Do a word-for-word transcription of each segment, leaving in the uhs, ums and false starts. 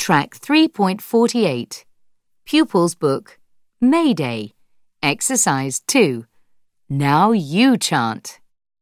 Track three point four eight. Pupils Book, May Day. Exercise two. Now you chant.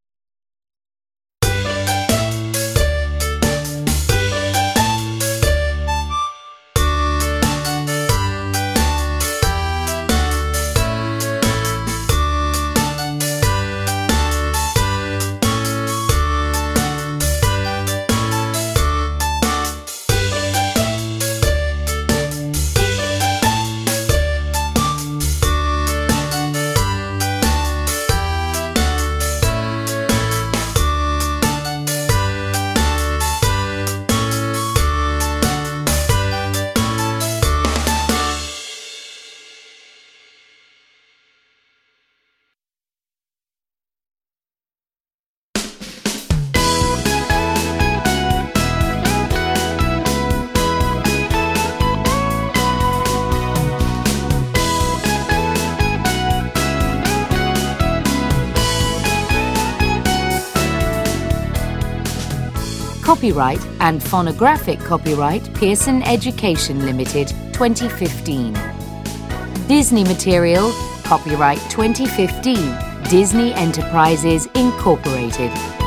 Copyright and phonographic copyright Pearson Education Limited, twenty fifteen. Disney material, copyright twenty fifteen, Disney Enterprises Incorporated.